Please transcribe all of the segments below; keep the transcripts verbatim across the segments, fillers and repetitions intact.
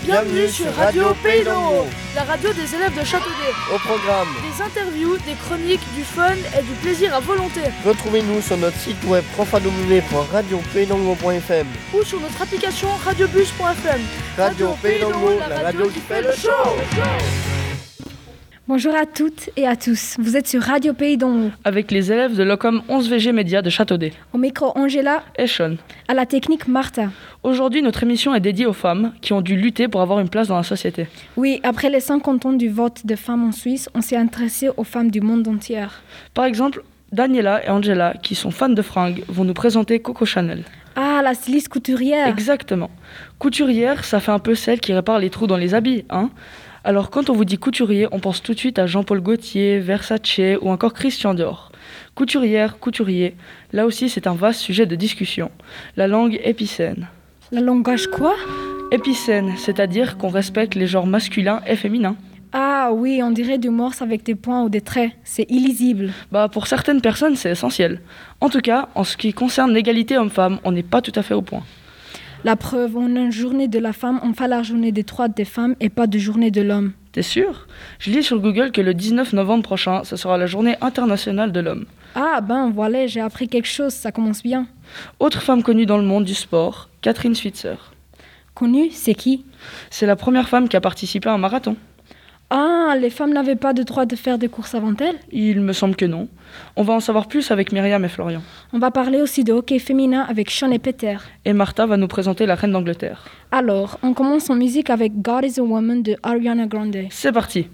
Bienvenue sur Radio Pays d'Engo, la radio des élèves de Châteaudet. Au programme, des interviews, des chroniques, du fun et du plaisir à volonté. Retrouvez-nous sur notre site web w w w point radio pays d'engo point f m ou sur notre application radiobus point f m. Radio Pays d'Engo, la radio qui fait le show. Bonjour à toutes et à tous, vous êtes sur Radio Pays d'Engo. Avec les élèves de l'Ocom onze V G Média de Châteaudet. Au micro Angela et Sean. À la technique Martha. Aujourd'hui, notre émission est dédiée aux femmes qui ont dû lutter pour avoir une place dans la société. Oui, après les cinquante ans du vote de femmes en Suisse, on s'est intéressé aux femmes du monde entier. Par exemple, Daniela et Angela, qui sont fans de fringues, vont nous présenter Coco Chanel. Ah, la styliste couturière. Exactement. Couturière, ça fait un peu celle qui répare les trous dans les habits, hein. Alors quand on vous dit couturier, on pense tout de suite à Jean-Paul Gaultier, Versace ou encore Christian Dior. Couturière, couturier, là aussi c'est un vaste sujet de discussion. La langue épicène. La langage quoi ? Épicène, c'est-à-dire qu'on respecte les genres masculins et féminins. Ah oui, on dirait du morse avec des points ou des traits, c'est illisible. Bah pour certaines personnes c'est essentiel. En tout cas, en ce qui concerne l'égalité homme-femme, on n'est pas tout à fait au point. La preuve, on a une journée de la femme, on fait la journée des droits des femmes et pas de journée de l'homme. T'es sûr ? Je lis sur Google que le dix-neuf novembre prochain, ce sera la journée internationale de l'homme. Ah ben voilà, j'ai appris quelque chose, ça commence bien. Autre femme connue dans le monde du sport, Catherine Switzer. Connue, c'est qui ? C'est la première femme qui a participé à un marathon. Ah, les femmes n'avaient pas de droit de faire des courses avant elles ? Il me semble que non. On va en savoir plus avec Myriam et Florian. On va parler aussi de hockey féminin avec Sean et Peter. Et Martha va nous présenter la reine d'Angleterre. Alors, on commence en musique avec God is a Woman de Ariana Grande. C'est parti.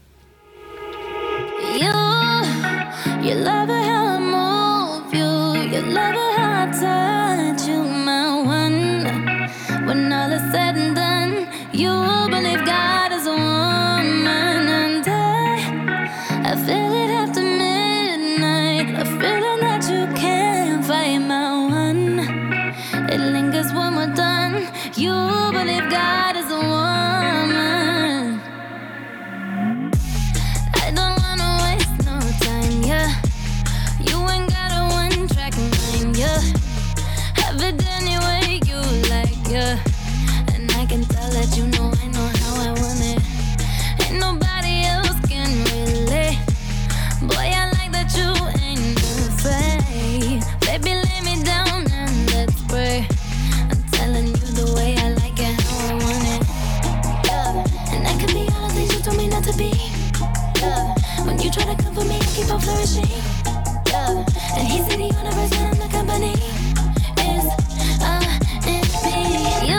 You, you love it how I move you, you love it how I touch you, my one. When all is said and done, you believe God is a woman, and I, I feel it after midnight, a feeling that you can't fight, my one. It lingers when we're done. You believe God is a woman. I don't wanna waste no time, yeah. You ain't got a one-track mind, yeah. Have it any way you like, yeah. And I can tell that you know I know how I want it. Ain't nobody else can relate. Boy, I like that you ain't afraid. Baby, lay me down and let's pray. I'm telling you the way I like it, how I want it, yeah. And I can be all the things you told me not to be, yeah. When you try to come for me, I keep on flourishing, yeah. And he's the only person in the company. Is uh, it's me.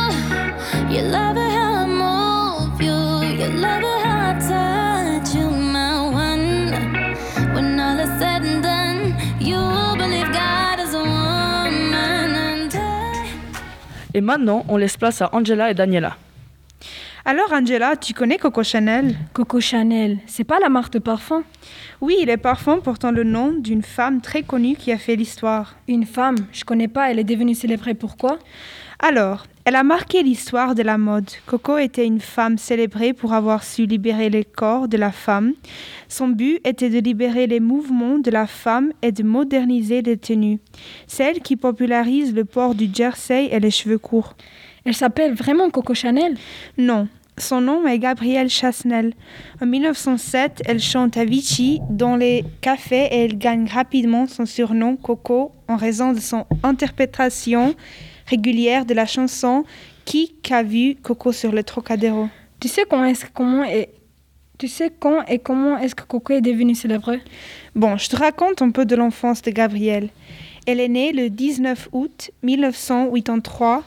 You, you love it how I move you, you love it how I touch you, my one. When all is said and done, you believe God is a woman, and I... Et maintenant, on laisse place à Angela et Daniela. Alors Angela, tu connais Coco Chanel ? Coco Chanel, c'est pas la marque de parfum ? Oui, les parfums portant le nom d'une femme très connue qui a fait l'histoire. Une femme ? Je connais pas, elle est devenue célèbre pourquoi ? Alors, elle a marqué l'histoire de la mode. Coco était une femme célébrée pour avoir su libérer le corps de la femme. Son but était de libérer les mouvements de la femme et de moderniser les tenues. Celle qui popularise le port du jersey et les cheveux courts. Elle s'appelle vraiment Coco Chanel ? Non, son nom est Gabrielle Chasnel. En mille neuf cent sept, elle chante à Vichy dans les cafés et elle gagne rapidement son surnom Coco en raison de son interprétation régulière de la chanson « Qui qu'a vu Coco sur le Trocadéro ». Tu sais comment est-ce, comment est, tu sais quand et comment est-ce que Coco est devenue célèbre ? Bon, je te raconte un peu de l'enfance de Gabrielle. Elle est née le dix-neuf août mille neuf cent quatre-vingt-trois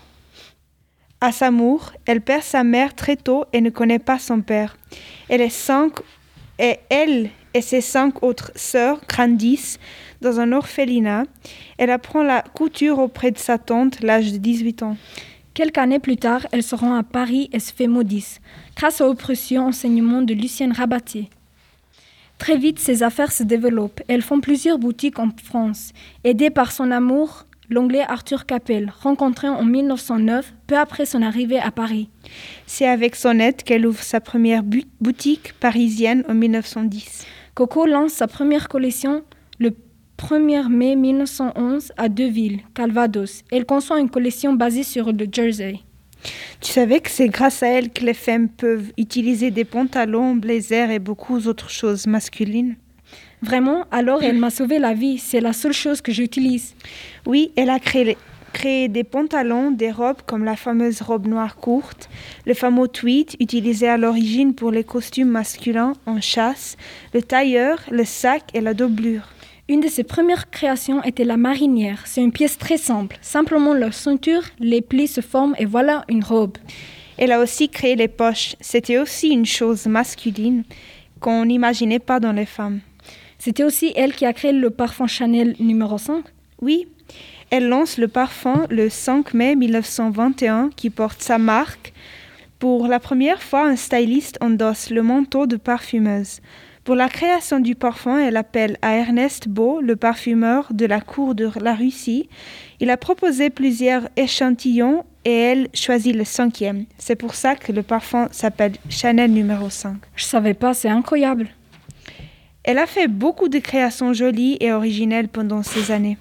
à Samour. Elle perd sa mère très tôt et ne connaît pas son père. Elle est cinq, et elle et ses cinq autres sœurs grandissent dans un orphelinat. Elle apprend la couture auprès de sa tante à l'âge de dix-huit ans. Quelques années plus tard, elle se rend à Paris et se fait modiste, grâce au précieux enseignement de Lucienne Rabatier. Très vite, ses affaires se développent. Elles font plusieurs boutiques en France. Aidée par son amour, l'anglais Arthur Capel, rencontré en mille neuf cent neuf, peu après son arrivée à Paris. C'est avec son aide qu'elle ouvre sa première bu- boutique parisienne en mille neuf cent dix. Coco lance sa première collection le premier mai mille neuf cent onze à Deauville, Calvados. Elle conçoit une collection basée sur le jersey. Tu savais que c'est grâce à elle que les femmes peuvent utiliser des pantalons, blazers et beaucoup d'autres choses masculines? Vraiment, alors elle m'a sauvé la vie. C'est la seule chose que j'utilise. Oui, elle a créé, créé des pantalons, des robes comme la fameuse robe noire courte, le fameux tweed utilisé à l'origine pour les costumes masculins en chasse, le tailleur, le sac et la doublure. Une de ses premières créations était la marinière. C'est une pièce très simple. Simplement la ceinture, les plis se forment et voilà une robe. Elle a aussi créé les poches. C'était aussi une chose masculine qu'on n'imaginait pas dans les femmes. C'était aussi elle qui a créé le parfum Chanel numéro cinq. Oui, elle lance le parfum le cinq mai mille neuf cent vingt et un qui porte sa marque. Pour la première fois, un styliste endosse le manteau de parfumeuse. Pour la création du parfum, elle appelle à Ernest Beau, le parfumeur de la cour de la Russie. Il a proposé plusieurs échantillons et elle choisit le cinquième. C'est pour ça que le parfum s'appelle Chanel numéro cinq. Je savais pas, c'est incroyable. Elle a fait beaucoup de créations jolies et originelles pendant ces années.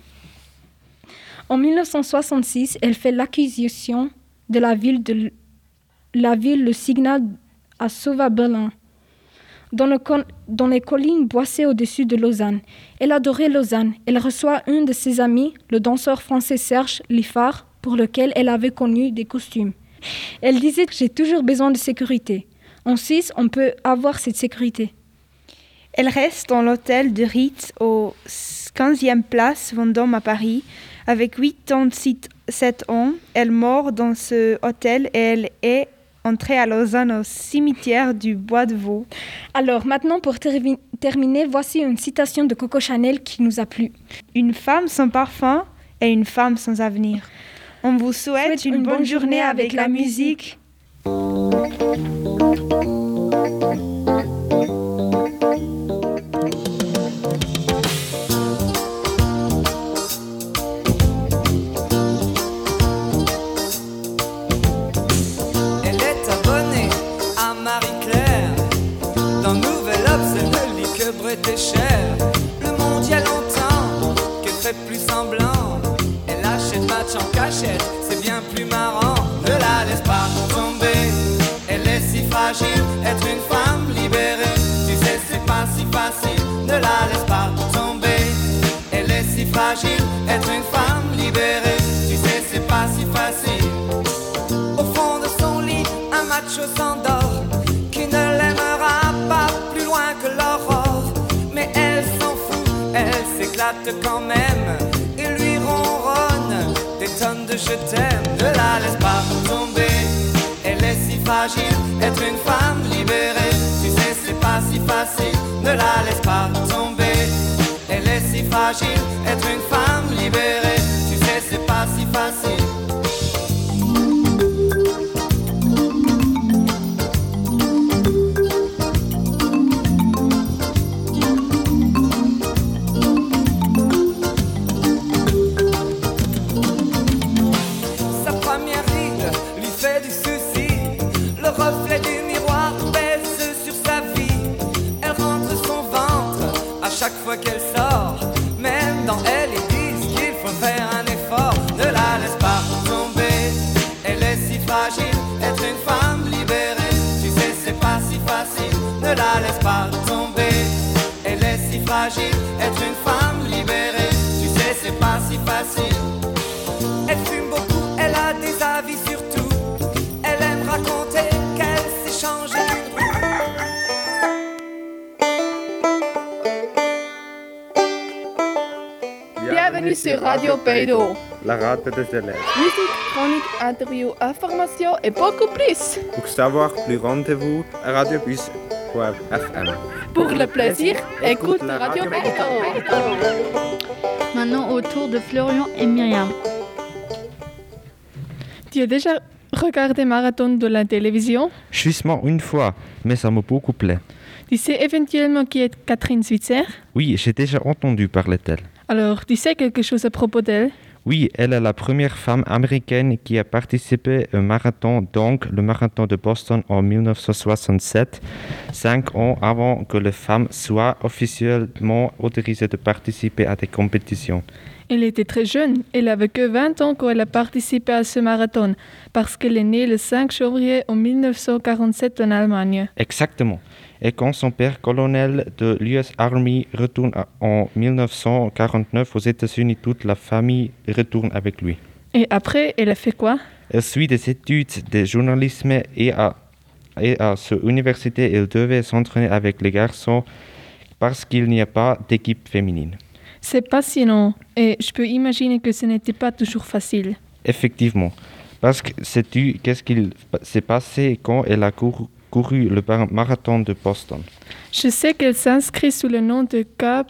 En mille neuf cent soixante-six, elle fait l'acquisition de la ville de la ville Le Signal à Sauvaberlin, dans, le con, dans les collines boisées au-dessus de Lausanne. Elle adorait Lausanne. Elle reçoit un de ses amis, le danseur français Serge Liffard, pour lequel elle avait connu des costumes. Elle disait « J'ai toujours besoin de sécurité. En Suisse, on peut avoir cette sécurité. » Elle reste dans l'hôtel de Ritz au quinzième place Vendôme à Paris. Avec quatre-vingt-sept ans, elle meurt dans ce hôtel et elle est entrée à Lausanne au cimetière du Bois de Vaux. Alors maintenant, pour tervi- terminer, voici une citation de Coco Chanel qui nous a plu. Une femme sans parfum et une femme sans avenir. On vous souhaite, souhaite une, une bonne, bonne journée avec la musique. Était cher. Le monde y a longtemps qu'elle fait plus semblant. Elle achète match en cachette, c'est bien plus marrant. Ne la laisse pas tomber, elle est si fragile. Être une femme libérée, tu sais c'est pas si facile. Ne la laisse pas tomber, elle est si fragile. Être une femme libérée, tu sais c'est pas si facile. Au fond de son lit, un macho s'endort, qui ne l'aimera pas plus loin que l'aurore. Elle s'en fout, elle s'éclate quand même et lui ronronne des tonnes de je t'aime. Ne la laisse pas tomber, elle est si fragile. Être une femme libérée, tu sais c'est pas si facile. Ne la laisse pas tomber, elle est si fragile. Être une femme libérée, tu sais c'est pas si facile. Chaque fois qu'elle sort, même dans elle, ils disent qu'il faut faire un effort. Ne la laisse pas tomber, elle est si fragile. Être une femme libérée, tu sais c'est pas si facile. Ne la laisse pas tomber, elle est si fragile. Être une femme libérée, tu sais c'est pas si facile. Elle fume beaucoup, elle a des avis sur tout. Elle aime raconter qu'elle s'est changée d'une rue. Bienvenue sur Radio Paydo. La radio des élèves. Musique, chronique, interview, information et beaucoup plus. Pour savoir plus, rendez-vous à radiobus point f m. Pour le plaisir, écoute la Radio Paydo. Maintenant au tour de Florian et Myriam. Tu as déjà regardé Marathon de la télévision? Justement une fois, mais ça m'a beaucoup plu. Tu sais éventuellement qui est Catherine Switzer? Oui, j'ai déjà entendu parler d'elle. Alors, tu sais quelque chose à propos d'elle? Oui, elle est la première femme américaine qui a participé au marathon, donc le marathon de Boston en dix-neuf cent soixante-sept, cinq ans avant que les femmes soient officiellement autorisées de participer à des compétitions. Elle était très jeune. Elle avait que vingt ans quand elle a participé à ce marathon, parce qu'elle est née le cinq février en mille neuf cent quarante-sept en Allemagne. Exactement. Et quand son père, colonel de l'U S Army, retourne à- en mille neuf cent quarante-neuf aux États-Unis, toute la famille retourne avec lui. Et après, elle a fait quoi? Elle suit des études de journalisme et à, et à cette université, elle devait s'entraîner avec les garçons parce qu'il n'y a pas d'équipe féminine. C'est passionnant et je peux imaginer que ce n'était pas toujours facile. Effectivement. Parce que sais-tu qu'est-ce qu'il s'est passé quand elle a couru, couru le bar- marathon de Boston? Je sais qu'elle s'inscrit sous le nom de K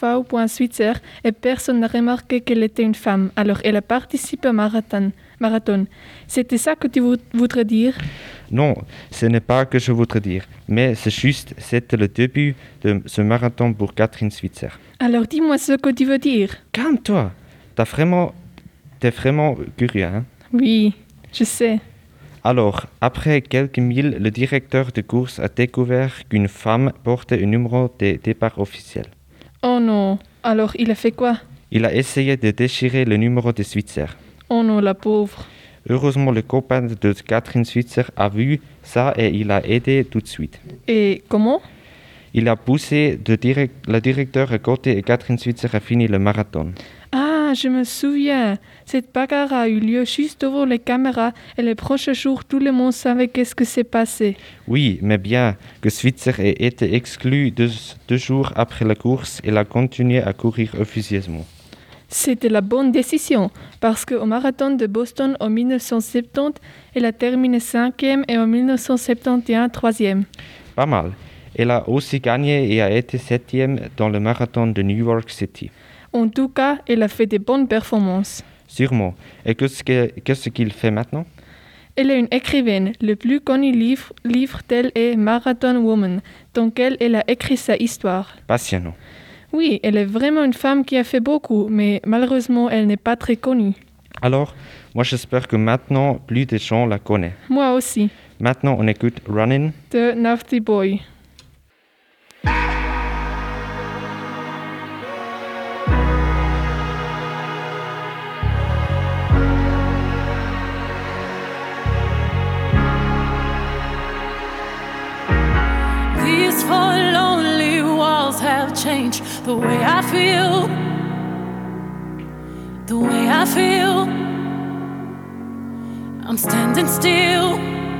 V Switzer et personne n'a remarqué qu'elle était une femme. Alors elle a participé au marathon. marathon. C'était ça que tu vou- voudrais dire? Non, ce n'est pas que je voudrais dire, mais c'est juste, c'était le début de ce marathon pour Catherine Switzer. Alors dis-moi ce que tu veux dire. Calme-toi, t'as vraiment, t'es vraiment curieux, hein? Oui, je sais. Alors, après quelques milles, le directeur de course a découvert qu'une femme portait un numéro de départ officiel. Oh non. Alors il a fait quoi? Il a essayé de déchirer le numéro de Switzer. Oh non, la pauvre. Heureusement, le copain de Catherine Switzer a vu ça et il a aidé tout de suite. Et comment? Il a poussé de direct, le directeur à côté et Catherine Switzer a fini le marathon. Ah, je me souviens. Cette bagarre a eu lieu juste devant les caméras et les prochains jours, tout le monde savait qu'est-ce que s'est passé. Oui, mais bien que Switzer ait été exclu deux, deux jours après la course, il a continué à courir officieusement. C'était la bonne décision, parce qu'au marathon de Boston en mille neuf cent soixante-dix, elle a terminé cinquième et en mille neuf cent soixante et onze troisième. Pas mal. Elle a aussi gagné et a été septième dans le marathon de New York City. En tout cas, elle a fait de bonnes performances. Sûrement. Et qu'est-ce que- qu'est-ce qu'il fait maintenant? Elle est une écrivaine. Le plus connu livre, livre d'elle est Marathon Woman, dans lequel elle a écrit sa histoire. Passionnant. Oui, elle est vraiment une femme qui a fait beaucoup, mais malheureusement, elle n'est pas très connue. Alors, moi j'espère que maintenant, plus de gens la connaissent. Moi aussi, Maintenant, on écoute Running. de Naughty Boy. These four lonely walls have changed the way I feel. The way I feel. I'm standing still.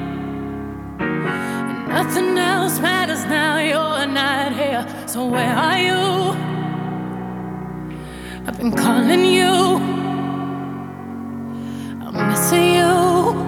And nothing else matters now. You're not here. So where are you? I've been calling you. I'm missing you.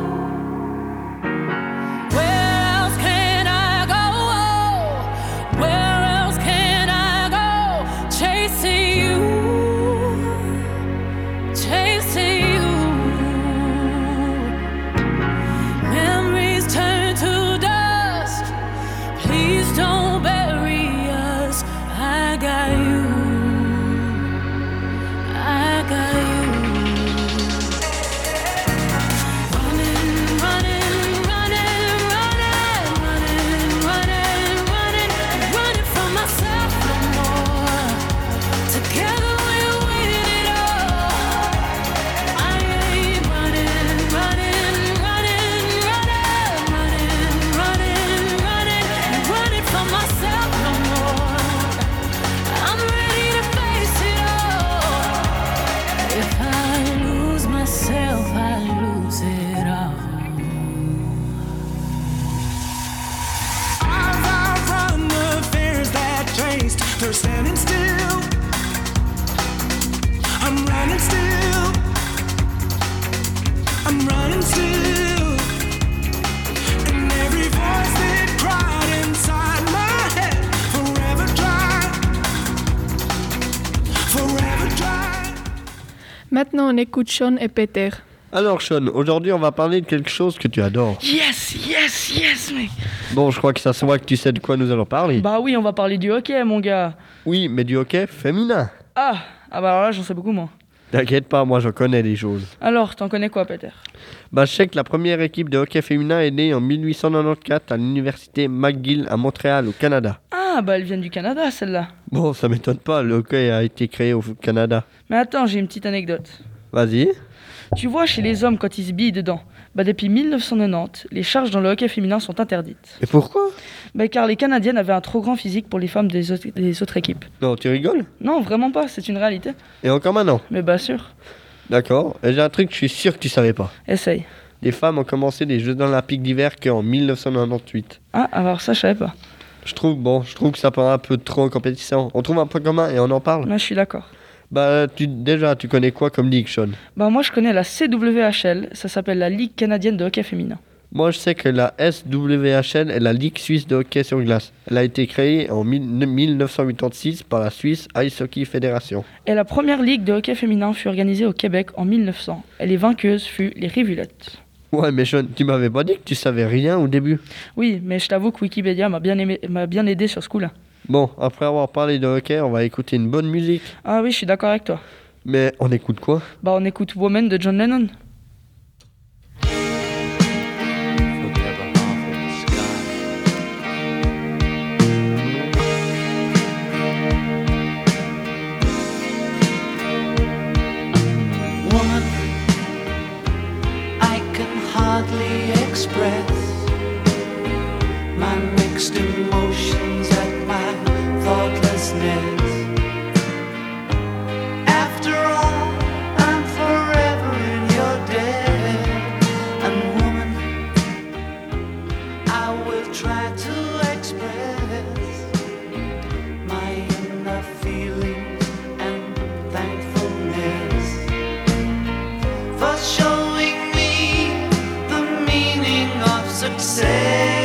They're standing still. I'm running still. I'm running still. And every voice that cried inside my head, forever dry. Forever dry. Maintenant, on écoute Sean et Peter. Alors Sean, aujourd'hui on va parler de quelque chose que tu adores. Yes, yes, yes, mec. Bon, je crois que ça se voit que tu sais de quoi nous allons parler. Bah oui, on va parler du hockey, mon gars. Oui, mais du hockey féminin. Ah, ah bah alors là, j'en sais beaucoup, moi. T'inquiète pas, moi je connais des choses. Alors, t'en connais quoi, Peter? Bah, je sais que la première équipe de hockey féminin est née en mille huit cent quatre-vingt-quatorze à l'université McGill à Montréal, au Canada. Ah, Ah, bah elles viennent du Canada, celles-là. Bon, ça m'étonne pas, le hockey a été créé au Canada. Mais attends, j'ai une petite anecdote. Vas-y. Tu vois, chez les hommes, quand ils se billent dedans, bah depuis mille neuf cent quatre-vingt-dix, les charges dans le hockey féminin sont interdites. Et pourquoi? Bah car les Canadiennes avaient un trop grand physique pour les femmes des autres, des autres équipes. Non, tu rigoles? Non, vraiment pas, c'est une réalité. Et encore maintenant? Mais bah sûr. D'accord. Et j'ai un truc que je suis sûr que tu savais pas. Essaye. Les femmes ont commencé les Jeux olympiques d'hiver qu'en mille neuf cent quatre-vingt-dix-huit. Ah, alors ça, je savais pas. Je trouve, bon, je trouve que ça part un peu trop en compétition. On trouve un point commun et on en parle. Là, je suis d'accord. Bah, tu, déjà, tu connais quoi comme ligue, Sean? Bah moi, je connais la C W H L, ça s'appelle la Ligue canadienne de hockey féminin. Moi, je sais que la S W H L est la Ligue suisse de hockey sur glace. Elle a été créée en mille neuf cent quatre-vingt-six par la Swiss Ice Hockey Federation. Et la première ligue de hockey féminin fut organisée au Québec en mille neuf cents. Et les vainqueuses furent les Rivulettes. Ouais, mais Sean, tu m'avais pas dit que tu savais rien au début. Oui, mais je t'avoue que Wikipédia m'a bien, aimé, m'a bien aidé sur ce coup-là. Bon, après avoir parlé de hockey, on va écouter une bonne musique. Ah oui, je suis d'accord avec toi. Mais on écoute quoi? Bah on écoute Woman de John Lennon. Woman, I can hardly express my mixed emotions at my thoughtlessness. After all, I'm forever in your debt. And woman, I will try to express my inner feelings and thankfulness for showing me the meaning of success.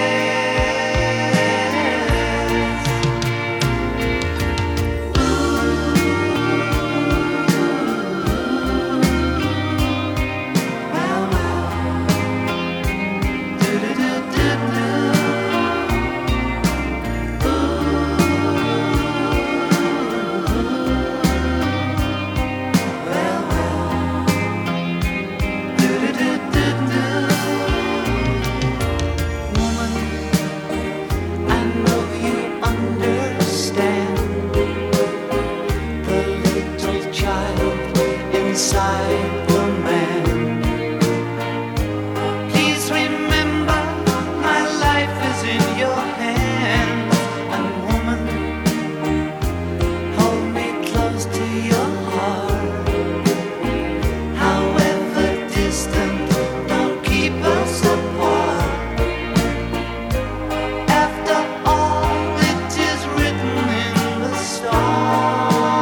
Inside the man. Please remember, my life is in your hands. And woman, hold me close to your heart. However distant, don't keep us apart. After all, it is written in the stars.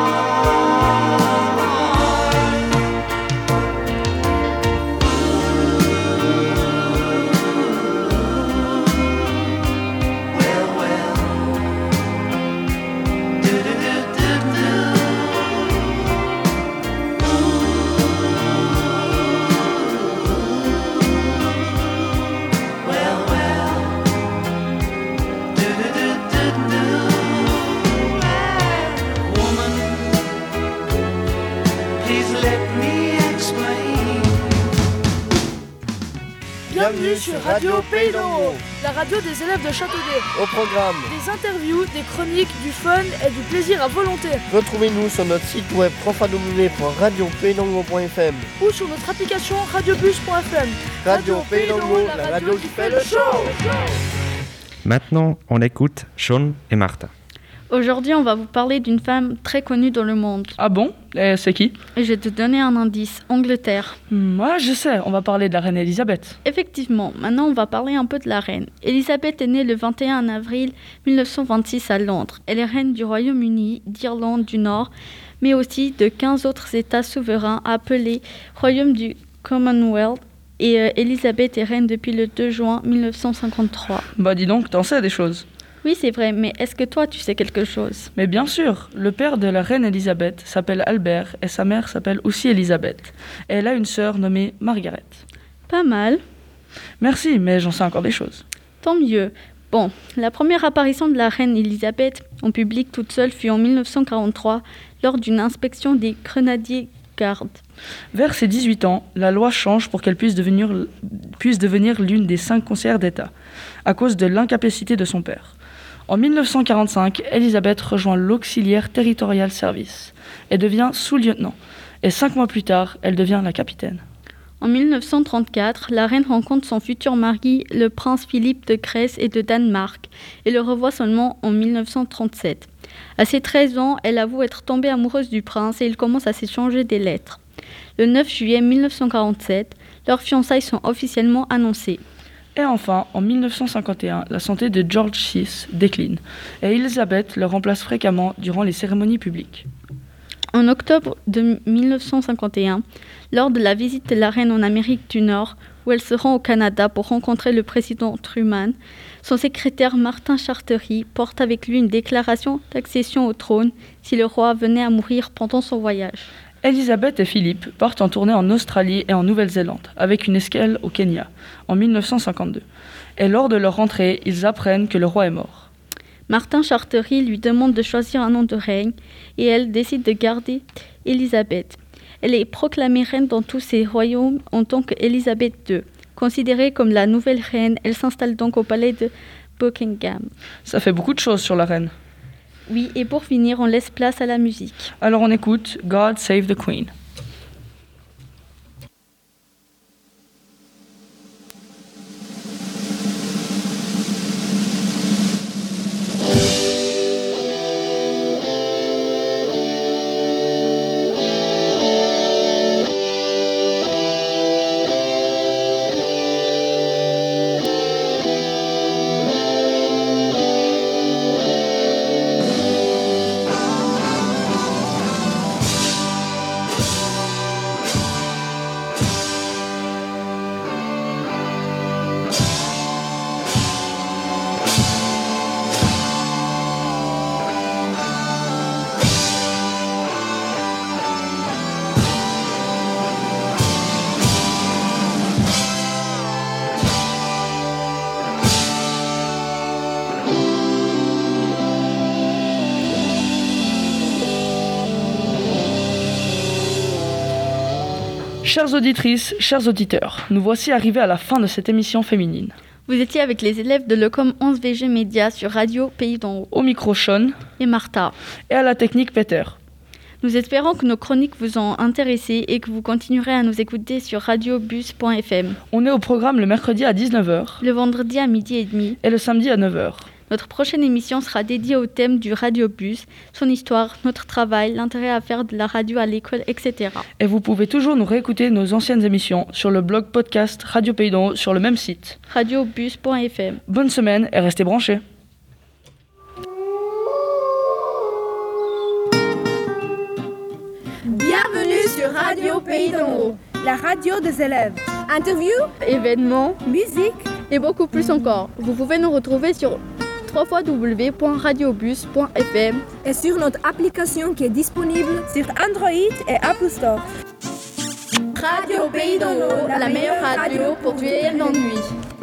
Bienvenue sur Radio Pays d'En Haut, la radio des élèves de Châteaudet. Au programme, Des interviews, des chroniques, du fun et du plaisir à volonté. retrouvez-nous sur notre site web w w w point radio pays d'en haut point f m Ou sur notre application radiobus point f m. Radio Pays d'En Haut, la radio qui fait le show. Maintenant, on écoute Sean et Martha. Aujourd'hui, on va vous parler d'une femme très connue dans le monde. Ah bon? Et c'est qui? Et je vais te donner un indice. Angleterre. Hmm, ouais, je sais, on va parler de la reine Elisabeth. Effectivement, maintenant on va parler un peu de la reine. Elisabeth est née le vingt et un avril mille neuf cent vingt-six à Londres. Elle est reine du Royaume-Uni, d'Irlande du Nord, mais aussi de quinze autres États souverains appelés Royaume du Commonwealth. Et euh, Elisabeth est reine depuis le deux juin mille neuf cent cinquante-trois. Bah dis donc, t'en sais des choses. Oui, c'est vrai, mais est-ce que toi tu sais quelque chose? Mais bien sûr, le père de la reine Elisabeth s'appelle Albert et sa mère s'appelle aussi Elisabeth. Et elle a une sœur nommée Margaret. Pas mal. Merci, mais j'en sais encore des choses. Tant mieux. Bon, la première apparition de la reine Elisabeth en public toute seule fut en mille neuf cent quarante-trois lors d'une inspection des Grenadiers Gardes. Vers ses dix-huit ans, la loi change pour qu'elle puisse devenir, puisse devenir l'une des cinq conseillères d'État, à cause de l'incapacité de son père. En mille neuf cent quarante-cinq, Elisabeth rejoint l'Auxiliaire Territorial Service et devient sous-lieutenant. Et cinq mois plus tard, elle devient la capitaine. En mille neuf cent trente-quatre, la reine rencontre son futur mari, le prince Philippe de Grèce et de Danemark, et le revoit seulement en mille neuf cent trente-sept. À ses treize ans, elle avoue être tombée amoureuse du prince et ils commencent à s'échanger des lettres. Le neuf juillet mille neuf cent quarante-sept, leurs fiançailles sont officiellement annoncées. Et enfin, en mille neuf cent cinquante et un, la santé de George six décline, et Elisabeth le remplace fréquemment durant les cérémonies publiques. En octobre de mille neuf cent cinquante et un, lors de la visite de la reine en Amérique du Nord, où elle se rend au Canada pour rencontrer le président Truman, son secrétaire Martin Charteris porte avec lui une déclaration d'accession au trône si le roi venait à mourir pendant son voyage. Elisabeth et Philippe partent en tournée en Australie et en Nouvelle-Zélande, avec une escale au Kenya, en mille neuf cent cinquante-deux. Et lors de leur rentrée, ils apprennent que le roi est mort. Martin Charteris lui demande de choisir un nom de règne et elle décide de garder Elisabeth. Elle est proclamée reine dans tous ses royaumes en tant qu'Elisabeth deux. Considérée comme la nouvelle reine, elle s'installe donc au palais de Buckingham. Ça fait beaucoup de choses sur la reine. Oui, et pour finir, on laisse place à la musique. Alors on écoute God Save the Queen. Chères auditrices, chers auditeurs, nous voici arrivés à la fin de cette émission féminine. Vous étiez avec les élèves de l'E C O M onze V G Média sur Radio Pays d'en haut. Au micro Sean et Martha. Et à la technique Peter. Nous espérons que nos chroniques vous ont intéressé et que vous continuerez à nous écouter sur radiobus point f m. On est au programme le mercredi à dix-neuf heures. Le vendredi à midi et demi. Et le samedi à neuf heures. Notre prochaine émission sera dédiée au thème du radiobus, son histoire, notre travail, l'intérêt à faire de la radio à l'école, et cetera. Et vous pouvez toujours nous réécouter nos anciennes émissions sur le blog podcast Radio Pays d'en haut sur le même site. radiobus point f m. Bonne semaine et restez branchés. Bienvenue sur Radio Pays d'en haut, la radio des élèves. Interviews, événements, musique et beaucoup plus encore. Vous pouvez nous retrouver sur w w w point radiobus point f m et sur notre application qui est disponible sur Android et Apple Store. Radio Pays d'en haut, la meilleure radio pour tuer l'ennui.